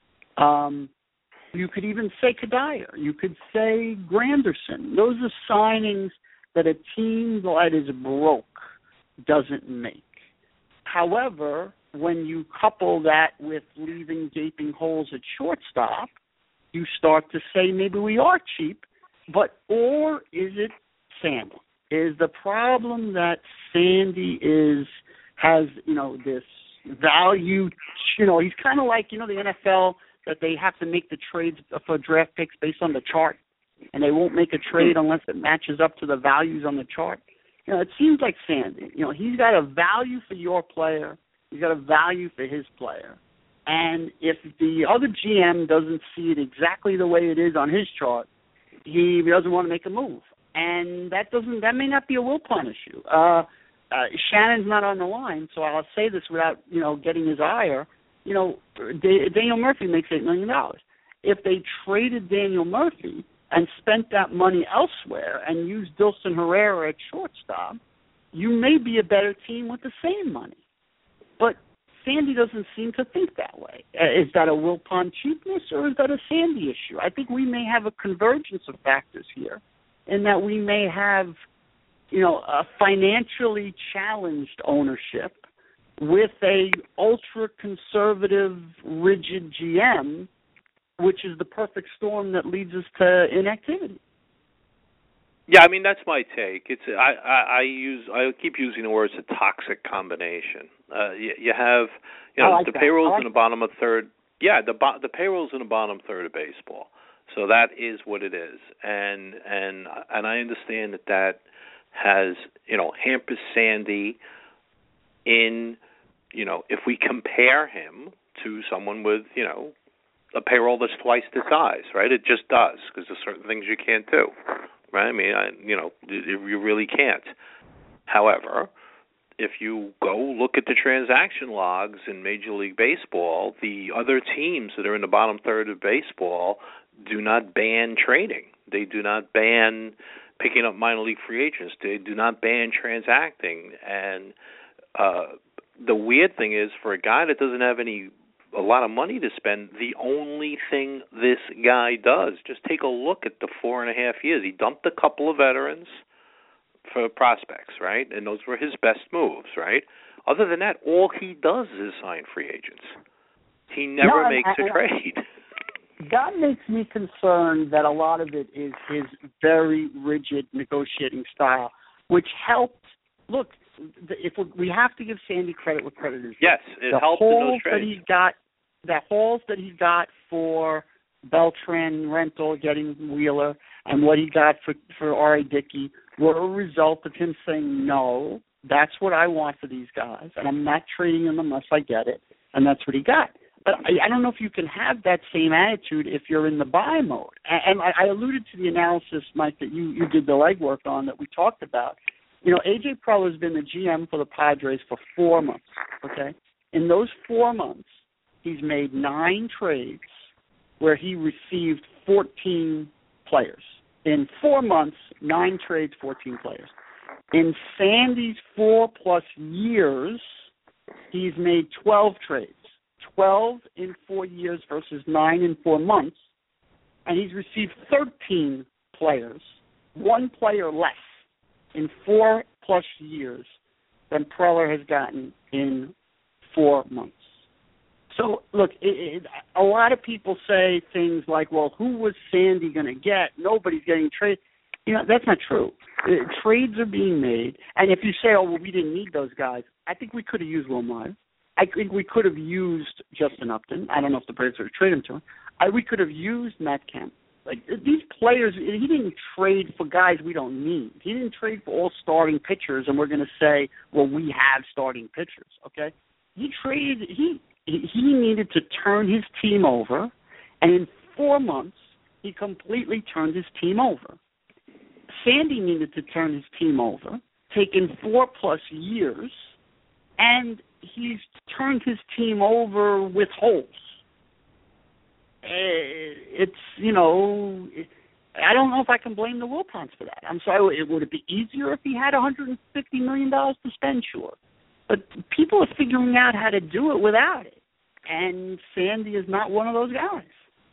Um, you could even say Kadire. You could say Granderson. Those are signings that a team that is broke doesn't make. However, when you couple that with leaving gaping holes at shortstop, you start to say maybe we are cheap, but or is it Sandy? Is the problem that Sandy is has, you know, this value, you know, he's kind of like, you know, the N F L that they have to make the trades for draft picks based on the chart, and they won't make a trade unless it matches up to the values on the chart. You know, it seems like Sandy. You know, he's got a value for your player. He's got a value for his player. And if the other G M doesn't see it exactly the way it is on his chart, he doesn't want to make a move. And that doesn't that may not be a Wilpon issue. Uh, uh, Shannon's not on the line, so I'll say this without, you know, getting his ire. You know, D- Daniel Murphy makes eight million dollars. If they traded Daniel Murphy and spent that money elsewhere and used Dilson Herrera at shortstop, you may be a better team with the same money. But Sandy doesn't seem to think that way. Is that a Wilpon cheapness or is that a Sandy issue? I think we may have a convergence of factors here in that we may have, you know, a financially challenged ownership with a ultra-conservative, rigid G M, which is the perfect storm that leads us to inactivity. Yeah, I mean that's my take. It's I, I, I use I keep using the words a toxic combination. Uh, you, you have you know like the that. payrolls like in the bottom of third. Yeah, the the payrolls in the bottom third of baseball. So that is what it is, and and and I understand that that has you know hampers Sandy in you know if we compare him to someone with you know a payroll that's twice the size, right? It just does because there's certain things you can't do. Right? I mean, I, you know, you really can't. However, if you go look at the transaction logs in Major League Baseball, the other teams that are in the bottom third of baseball do not ban trading. They do not ban picking up minor league free agents. They do not ban transacting. And uh, the weird thing is, for a guy that doesn't have any a lot of money to spend, the only thing this guy does, just take a look at the four and a half years. He dumped a couple of veterans for prospects, right? And those were his best moves, right? Other than that, all he does is sign free agents. He never no, makes I, I, a trade. That makes me concerned that a lot of it is his very rigid negotiating style, which helped. Look, if we have to give Sandy credit where credit is due. Yes, it the helped in those hauls trades. That he got, the hauls that he got for Beltran rental, getting Wheeler, and what he got for for R A. Dickey were a result of him saying, no, that's what I want for these guys, and I'm not trading them unless I get it, and that's what he got. But I, I don't know if you can have that same attitude if you're in the buy mode. And, and I, I alluded to the analysis, Mike, that you, you did the legwork on that we talked about. You know, A J Preller has been the G M for the Padres for four months, okay? In those four months, he's made nine trades where he received fourteen players. In four months, nine trades, fourteen players. In Sandy's four-plus years, he's made twelve trades. twelve in four years versus nine in four months, and he's received thirteen players, one player less in four-plus years than Preller has gotten in four months. So, look, it, it, a lot of people say things like, well, who was Sandy going to get? Nobody's getting traded. You know, that's not true. Uh, trades are being made, and if you say, oh, well, we didn't need those guys, I think we could have used Will Meyer. I think we could have used Justin Upton. I don't know if the Braves would have traded him to him. I, we could have used Matt Kemp. Like, these players, he didn't trade for guys we don't need. He didn't trade for all starting pitchers, and we're going to say, well, we have starting pitchers, okay? He traded, he he needed to turn his team over, and in four months, he completely turned his team over. Sandy needed to turn his team over, taken four-plus years, and he's turned his team over with holes. It's, you know, I don't know if I can blame the Wilpons for that. I'm sorry, would it be easier if he had one hundred fifty million dollars to spend? Sure. But people are figuring out how to do it without it. And Sandy is not one of those guys.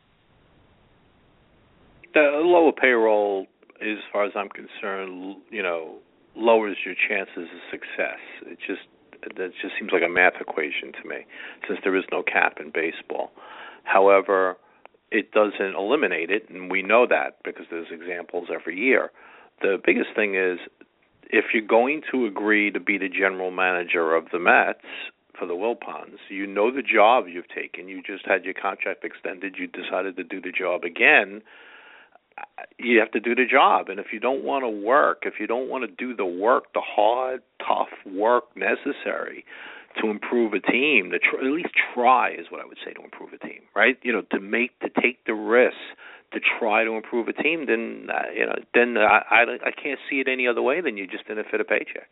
The lower payroll, as far as I'm concerned, you know, lowers your chances of success. It just that just seems like a math equation to me, since there is no cap in baseball. However, it doesn't eliminate it, and we know that because there's examples every year. The biggest thing is, if you're going to agree to be the general manager of the Mets for the Wilpons, you know the job you've taken. You just had your contract extended. You decided to do the job again. You have to do the job. And if you don't want to work, if you don't want to do the work, the hard, tough work necessary to improve a team, to tr- at least try is what I would say to improve a team, right? You know, to make, to take the risk to try to improve a team, then, uh, you know, then I, I, I can't see it any other way than you just didn't fit a paycheck.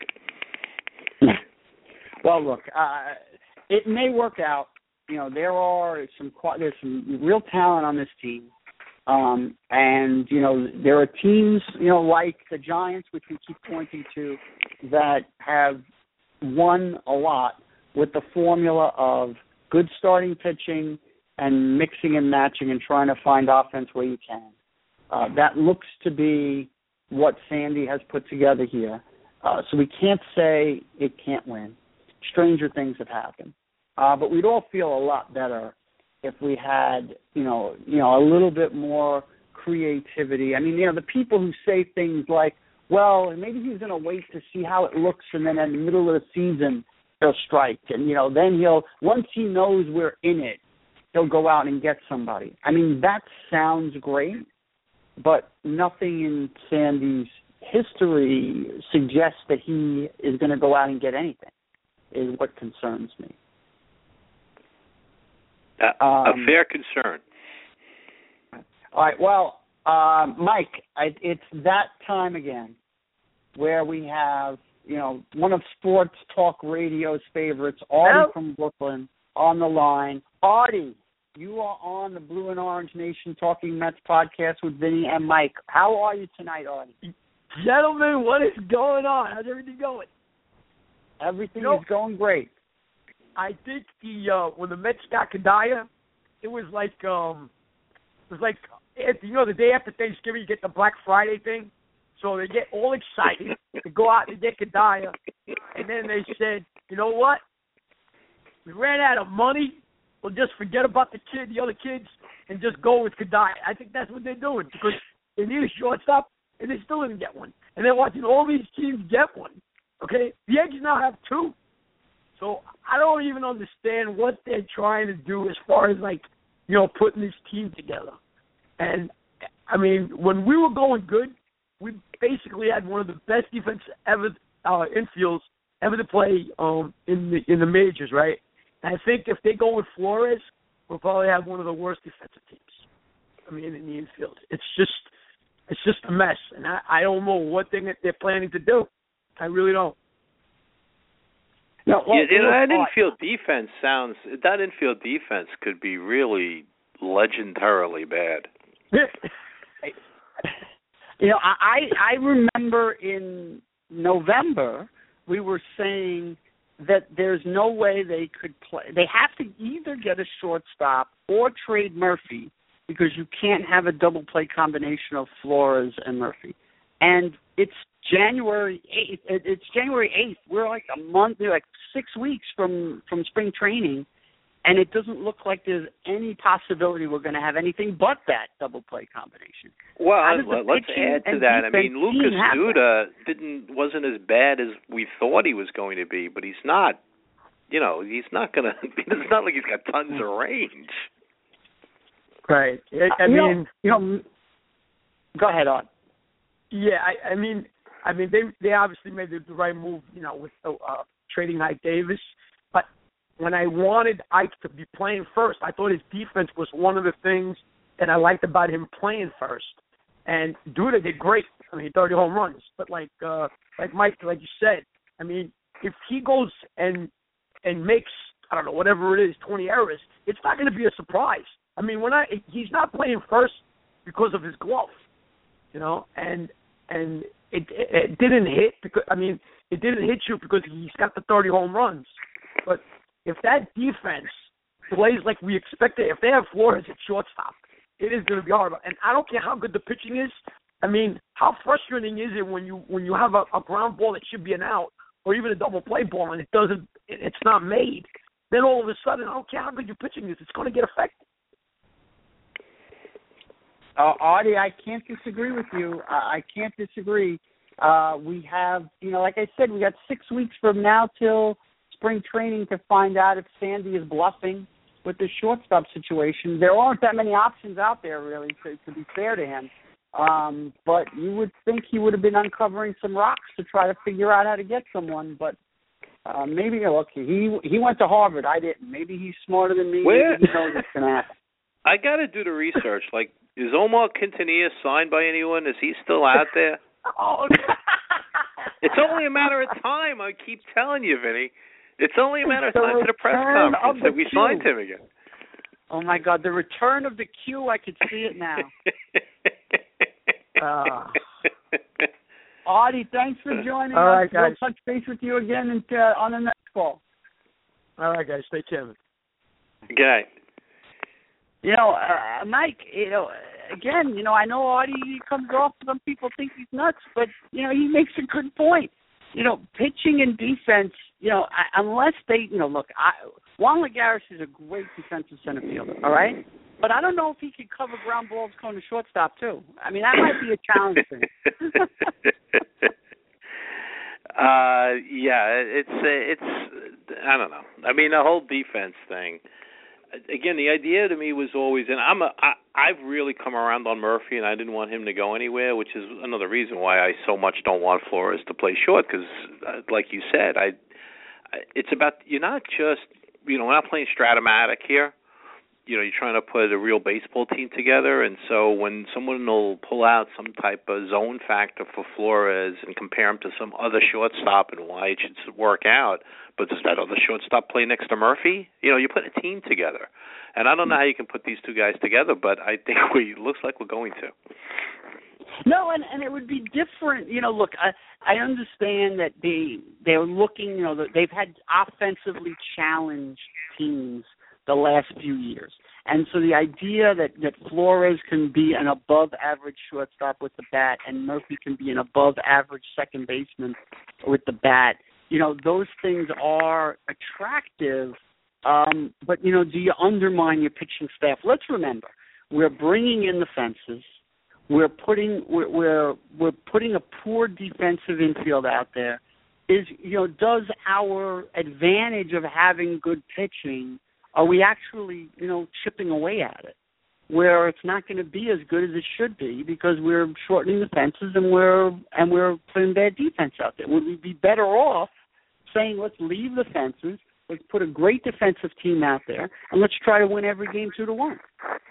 Well, look, uh, it may work out. You know, there are some, there's some real talent on this team. Um, and, you know, there are teams, you know, like the Giants, which we keep pointing to, that have won a lot with the formula of good starting pitching and mixing and matching and trying to find offense where you can. Uh, that looks to be what Sandy has put together here. Uh, so we can't say it can't win. Stranger things have happened. Uh, but we'd all feel a lot better if we had, you know, you know, a little bit more creativity. I mean, you know, the people who say things like, well, maybe he's going to wait to see how it looks, and then in the middle of the season he'll strike. And, you know, then he'll, once he knows we're in it, he'll go out and get somebody. I mean, that sounds great, but nothing in Sandy's history suggests that he is going to go out and get anything, is what concerns me. Uh, um, a fair concern. All right, well, uh, Mike, I, it's that time again where we have, you know, one of Sports Talk Radio's favorites, Artie Hello? from Brooklyn, on the line. Artie, you are on the Blue and Orange Nation Talking Mets podcast with Vinny and Mike. How are you tonight, Artie? Gentlemen, what is going on? How's everything going? Everything You know, is going great. I think the uh, when the Mets got Kadaya, it was like um, it was like you know the day after Thanksgiving you get the Black Friday thing, so they get all excited to go out and get Kadaya, and then they said, you know what, we ran out of money, we'll just forget about the kid, the other kids, and just go with Kadaya. I think that's what they're doing because they need a shortstop and they still didn't get one, and they're watching all these teams get one. Okay, the Yankees now have two. So I don't even understand what they're trying to do as far as, like, you know, putting this team together. And, I mean, when we were going good, we basically had one of the best defense ever, uh, infields ever to play um, in the in the majors, right? And I think if they go with Flores, we'll probably have one of the worst defensive teams. I mean, in the infield. It's just it's just a mess. And I, I don't know what thing that they're planning to do. I really don't. No, well, yeah, you know, that well, infield defense sounds. That infield defense could be really legendarily bad. You know, I I remember in November we were saying that there's no way they could play. They have to either get a shortstop or trade Murphy because you can't have a double play combination of Flores and Murphy. And it's January eighth. It's January eighth. We're like a month, like six weeks from, from spring training, and it doesn't look like there's any possibility we're going to have anything but that double play combination. Well, let's add to that. I mean, Lucas Duda didn't wasn't as bad as we thought he was going to be, but he's not. You know, he's not going to. It's not like he's got tons of range. Right. I, I you mean, know, you know. Go ahead, on. Yeah, I, I mean, I mean, they they obviously made the, the right move, you know, with uh, trading Ike Davis. But when I wanted Ike to be playing first, I thought his defense was one of the things that I liked about him playing first. And Duda did great. I mean, thirty home runs. But like uh, like Mike, like you said, I mean, if he goes and and makes, I don't know, whatever it is, twenty errors, it's not going to be a surprise. I mean, when I he's not playing first because of his glove, you know, and and it, it, it didn't hit because I mean it didn't hit you because he's got the thirty home runs. But if that defense plays like we expected, if they have Flores at shortstop, it is going to be hard. And I don't care how good the pitching is. I mean, how frustrating is it when you when you have a, a ground ball that should be an out or even a double play ball and it doesn't, it's not made. Then all of a sudden, I don't care how good your pitching is, it's going to get affected. Uh, Artie, I can't disagree with you. Uh, I can't disagree. Uh, we have, you know, like I said, we got six weeks from now till spring training to find out if Sandy is bluffing with the shortstop situation. There aren't that many options out there, really, to, to be fair to him. Um, but you would think he would have been uncovering some rocks to try to figure out how to get someone. But uh, maybe, look, he he went to Harvard. I didn't. Maybe he's smarter than me. Where? Maybe he knows what's going to happen. I got to do the research. Like, is Omar Quintanilla signed by anyone? Is he still out there? Oh, it's only a matter of time. I keep telling you, Vinny. It's only a matter of The time to the press return of conference the that we Q. signed him again. Oh, my God, the return of the Q, I could see it now. uh, Artie, thanks for joining All right, us. guys. We'll touch base with you again and, uh, on the next call. all right, guys, stay tuned. Good night. You know, uh, Mike, you know, again, you know, I know Artie comes off, some people think he's nuts, but, you know, he makes a good point. You know, pitching and defense, you know, I, unless they, you know, look, I, Juan Lagares is a great defensive center fielder, all right? But I don't know if he can cover ground balls going to shortstop, too. I mean, that might be a challenge for him. uh, yeah, it's, it's, I don't know. I mean, the whole defense thing, again, the idea to me was always, and I'm a, I, I've really come around on Murphy, and I didn't want him to go anywhere, which is another reason why I so much don't want Flores to play short, because, uh, like you said, I, I, it's about, you're not just, you know, we're not playing Stratomatic here. You know, you're trying to put a real baseball team together, and so when someone will pull out some type of zone factor for Flores and compare him to some other shortstop and why it should work out, but does that other shortstop play next to Murphy? You know, you put a team together. And I don't know how you can put these two guys together, but I think we it looks like we're going to. No, and, and it would be different. You know, look, I I understand that they they're looking. You know, that they've had offensively challenged teams the last few years, and so the idea that that Flores can be an above-average shortstop with the bat, and Murphy can be an above-average second baseman with the bat. You know, those things are attractive. Um, but, you know, do you undermine your pitching staff? Let's remember, we're bringing in the fences. We're putting we're we're, we're putting a poor defensive infield out there. Is you know, does our advantage of having good pitching, are we actually, you know, chipping away at it? Where it's not going to be as good as it should be because we're shortening the fences and we're and we're putting bad defense out there. Would we be better off saying let's leave the fences? Let's put a great defensive team out there, and let's try to win every game two to one.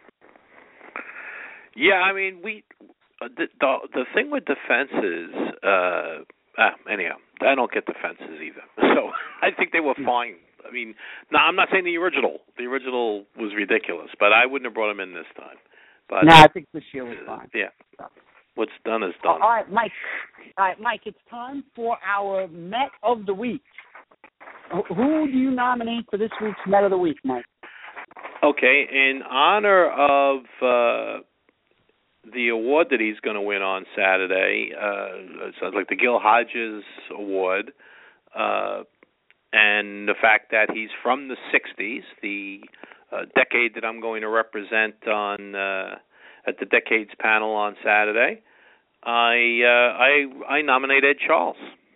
Yeah, I mean, we the the, the thing with defenses. Uh, ah, anyhow, I don't get defenses either. So I think they were fine. I mean, no, I'm not saying the original. The original was ridiculous, but I wouldn't have brought him in this time. But no, I think this year was fine. Yeah, what's done is done. All right, Mike. All right, Mike. It's time for our Met of the Week. Who do you nominate for this week's Met of the Week, Mike? Okay, in honor of uh, the award that he's going to win on Saturday, uh, sounds like the Gil Hodges Award, uh, and the fact that he's from the sixties, the uh, decade that I'm going to represent on uh, at the Decades panel on Saturday, I uh, I I nominate Ed Charles.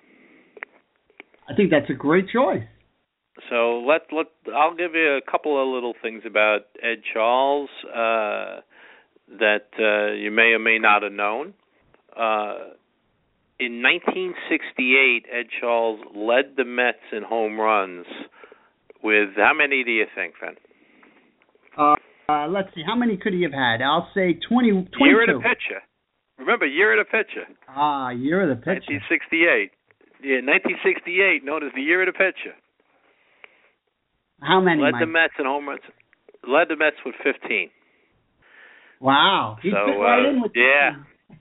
I think that's a great choice. So let let I'll give you a couple of little things about Ed Charles uh, that uh, you may or may not have known. Uh, in nineteen sixty-eight, Ed Charles led the Mets in home runs with how many do you think, Fen? Uh, uh, let's see, how many could he have had? I'll say twenty, twenty-two. Year of the pitcher. Remember, year of the pitcher. Ah, year of the pitcher. nineteen sixty-eight. Yeah, nineteen sixty-eight, known as the year of the pitcher. How many, Led Mike? the Mets in home runs. Led the Mets with fifteen. Wow. He so, fit right uh, in with yeah.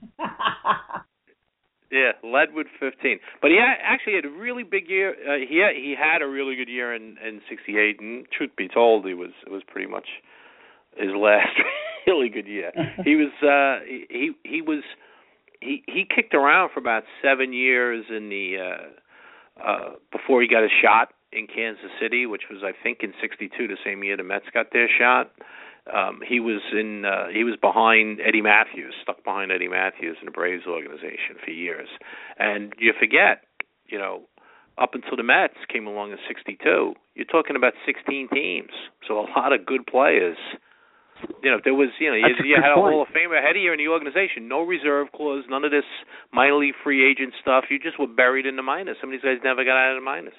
Yeah, led with fifteen. But he had, actually had a really big year. Uh, he had, he had a really good year in in sixty-eight, and truth be told, he was it was pretty much his last really good year. He was uh, he he was he he kicked around for about seven years in the uh, uh, before he got a shot in Kansas City, which was I think in sixty-two, the same year the Mets got their shot. Um, he was in. Uh, he was behind Eddie Matthews, stuck behind Eddie Matthews in the Braves organization for years. And you forget, you know, up until the Mets came along in sixty-two, you're talking about sixteen teams. So a lot of good players. You know, there was, you know, you, you had a point. Hall of Famer ahead of you in the organization. No reserve clause, none of this minor league free agent stuff. You just were buried in the minors. Some of these guys never got out of the minors.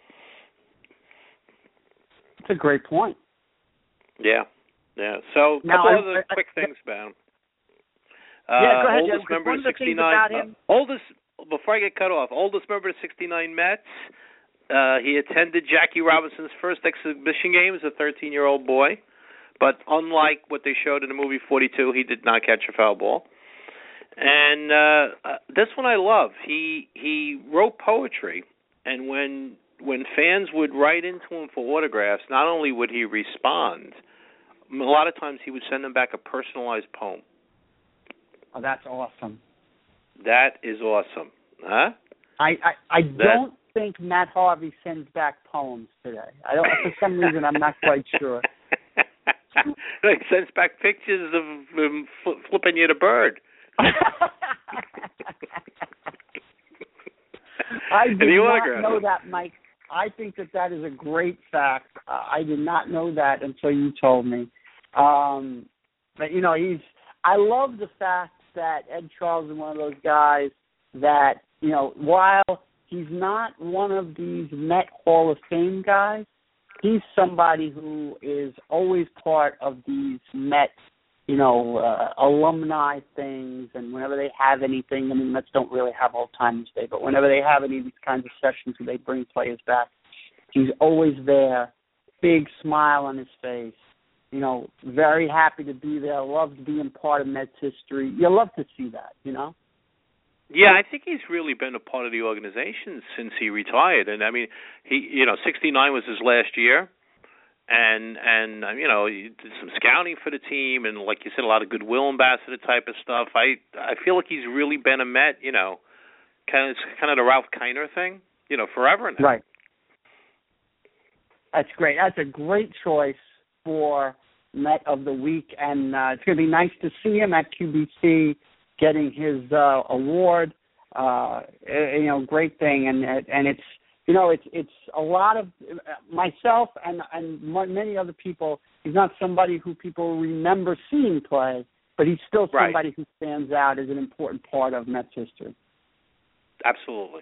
That's a great point. Yeah. Yeah, so a Now, couple I, other I, quick I, things about him. Uh, yeah, go ahead. Oldest Yeah, member one of of the things sixty-nine. about him. Uh, oldest, before I get cut off, oldest member of sixty-nine Mets. Uh, he attended Jackie Robinson's first exhibition game as a thirteen-year-old boy. But unlike what they showed in the movie forty-two, he did not catch a foul ball. And uh, uh, this one I love. He he wrote poetry, and when when fans would write into him for autographs, not only would he respond, a lot of times he would send them back a personalized poem. Oh, that's awesome. That is awesome. Huh? I, I, I That- don't think Matt Harvey sends back poems today. I don't. For some reason, I'm not quite sure. He sends back pictures of him fl- flipping you the bird. I did And the not autograph. know that, Mike. I think that that is a great fact. Uh, I did not know that until you told me. Um, but you know, he's. I love the fact that Ed Charles is one of those guys that, you know, while he's not one of these Met Hall of Fame guys, he's somebody who is always part of these Met, you know, uh, alumni things, and whenever they have anything, I mean, Mets don't really have All-Timers Day, but whenever they have any of these kinds of sessions where they bring players back, he's always there, big smile on his face, you know, very happy to be there, loves being part of Mets history. You love to see that, you know? Yeah, I think he's really been a part of the organization since he retired. And I mean, he, you know, sixty-nine was his last year, and and um, you know, he did some scouting for the team, and like you said, a lot of goodwill ambassador type of stuff. I I feel like he's really been a Met, you know, kind of kind of the Ralph Kiner thing, you know, forever now. Right. That's great. That's a great choice for Met of the Week, and uh, it's going to be nice to see him at Q B C getting his uh, award. Uh, you know, great thing, and and it's you know it's it's a lot of myself and and many other people. He's not somebody who people remember seeing play, but he's still somebody Right. who stands out as an important part of Mets history. Absolutely.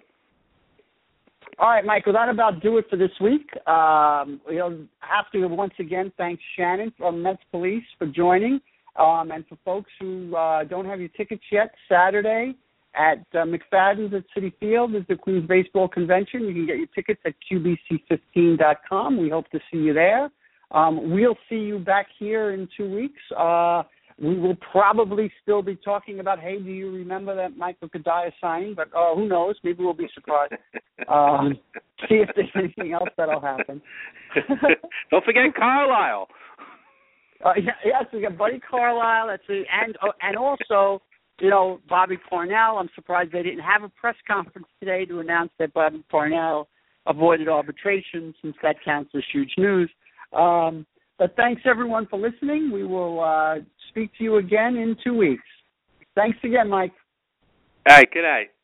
All right, Mike, well, that about do it for this week. Um, we'll have to once again thank Shannon from Mets Police for joining. Um, and for folks who uh, don't have your tickets yet, Saturday at uh, McFadden's at Citi Field is the Queens Baseball Convention. You can get your tickets at Q B C fifteen dot com. We hope to see you there. Um, we'll see you back here in two weeks. Uh, we will probably still be talking about, hey, do you remember that Michael Kadaya signing? But uh, who knows? Maybe we'll be surprised. Um, see if there's anything else that'll happen. Don't forget Carlisle. Uh, yeah, yes, we got Buddy Carlisle. That's it. And uh, and also, you know, Bobby Parnell. I'm surprised they didn't have a press conference today to announce that Bobby Parnell avoided arbitration, since that counts as huge news. Um, but thanks everyone for listening. We will uh, speak to you again in two weeks. Thanks again, Mike. All right. Good night.